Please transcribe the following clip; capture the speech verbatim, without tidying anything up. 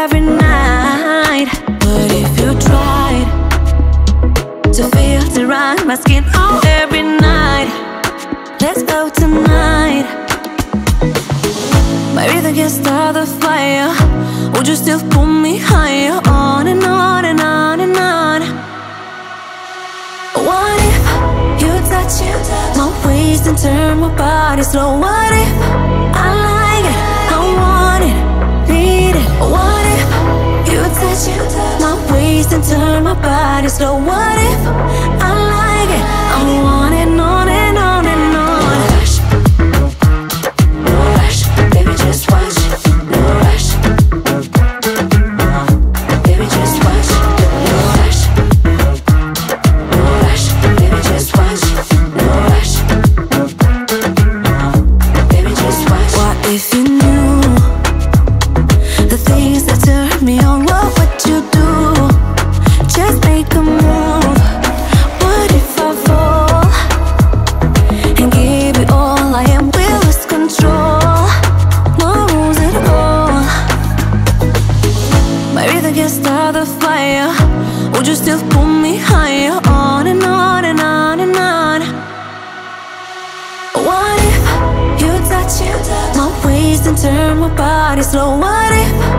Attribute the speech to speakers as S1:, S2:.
S1: every night. But if you tried to feel to run my skin out every night, let's go tonight. My rhythm can start the fire. Would you still pull me higher? On and on and on and on. What if you touch my waist and turn my body slow? What if I like it, I want it, need it? What if you touch my waist and turn my body slow? What if I like it, I want it, on and on and on? If you knew the things that turn me on, what would you do? Just make a move. What if I fall and give it all I am? Will lose control, no rules at all. My rhythm can start the fire. Would you still pull me higher? On and on and on and on. What if you touch my waist and turn my body slow? What if